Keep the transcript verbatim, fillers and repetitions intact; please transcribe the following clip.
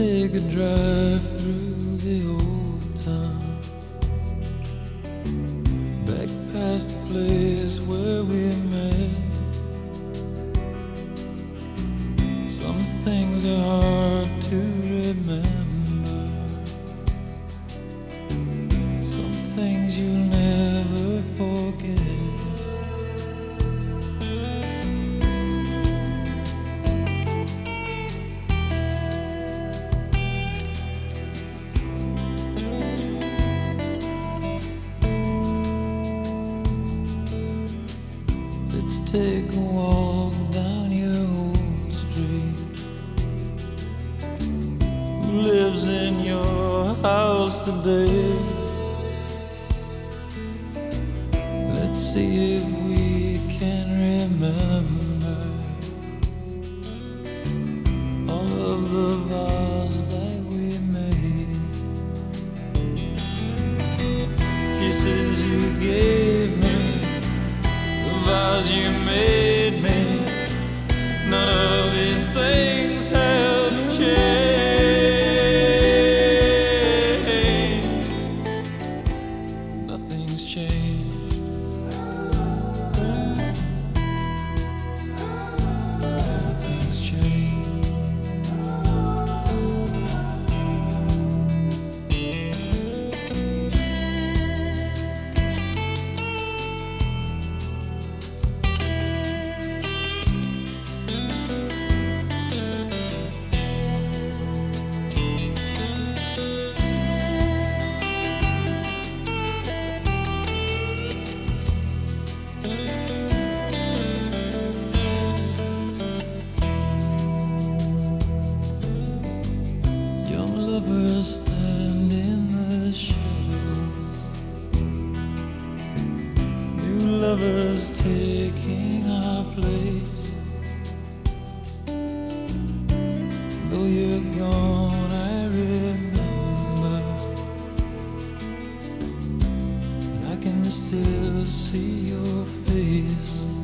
take a drive through the old town, back past the place where we met. Some things are hard to remember, some things you'll never forget. Let's take a walk down your old street. Who lives in your house today? Let's see if we can remember all of the vows that we made, kisses you gave me, vows you made me. None of these things have changed. Nothing's changed. Nothing's changed. Lovers stand in the shadows, new lovers taking our place. Though you're gone, I remember, and I can still see your face.